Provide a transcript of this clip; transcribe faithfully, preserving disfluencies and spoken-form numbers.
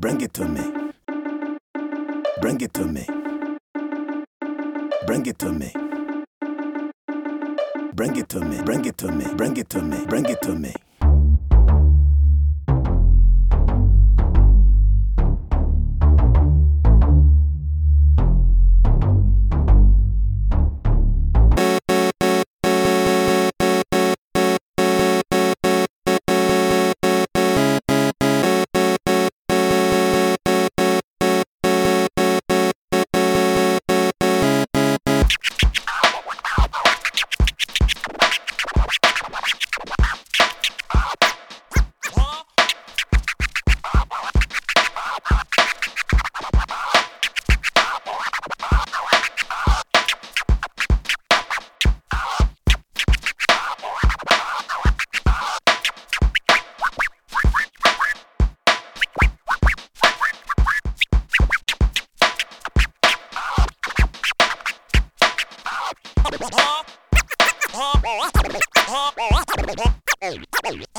Bring it to me. Bring it to me. Bring it to me. Bring it to me. Bring it to me. Bring it to me. Bring it to me.